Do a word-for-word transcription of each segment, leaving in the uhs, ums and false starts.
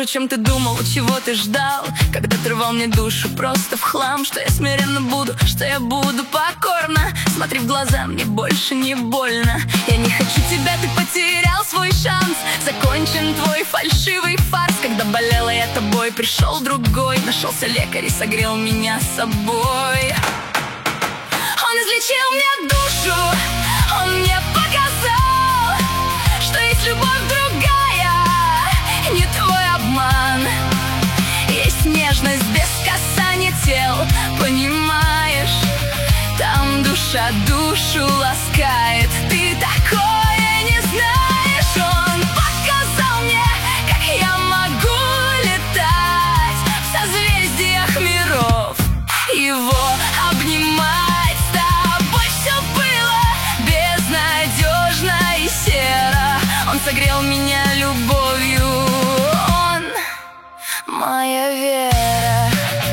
хуже, чем ты думал, чего ты ждал, когда ты рвал мне душу просто в хлам. Что я смиренно буду, что я буду покорна. Смотри в глаза, мне больше не больно. Я не хочу тебя, ты потерял свой шанс. Закончен твой фальшивый фарс. Когда болела я тобой, пришел другой. Нашелся лекарь и согрел меня собой. Он излечил мне душу, он мне показал, что есть любовь другая, не твой обман. Есть нежность без касания тел, понимаешь? Там душа душу ласкает. Ты такое не знаешь. Он показал мне, как я могу летать в созвездиях миров, его обнимать. С тобой все было безнадежно и серо. Он согрел меня любовью, он моя вера.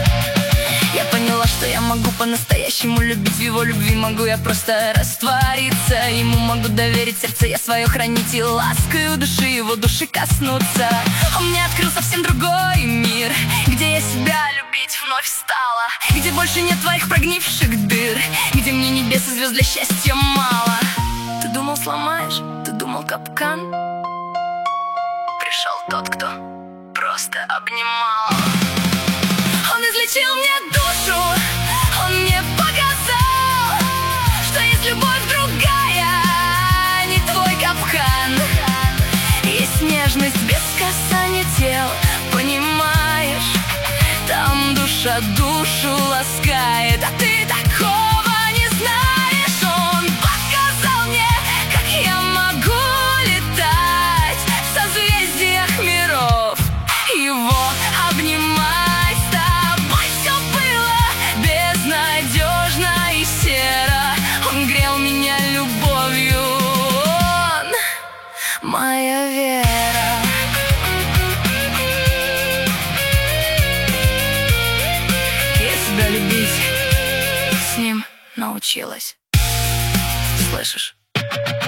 Я поняла, что я могу по-настоящему любить. В его любви могу я просто раствориться. Ему могу доверить сердце я свое хранить, и ласкою души его души коснуться. Он мне открыл совсем другой мир, где я себя любить вновь стала, где больше нет твоих прогнивших дыр, где мне небес и звезд для счастья мало. Ты думал, сломаешь? Ты думал, капкан? Пришел тот, кто просто обнимал. Он излечил мне душу, он мне показал, что есть любовь другая, не твой капкан. Есть нежность без касания тел, понимаешь? Там душа душу ласкает, а ты такого не знаешь. Он показал мне, как я могу летать в созвездиях миров, его обнимать. Моя вера. Я себя любить с ним научилась. Слышишь?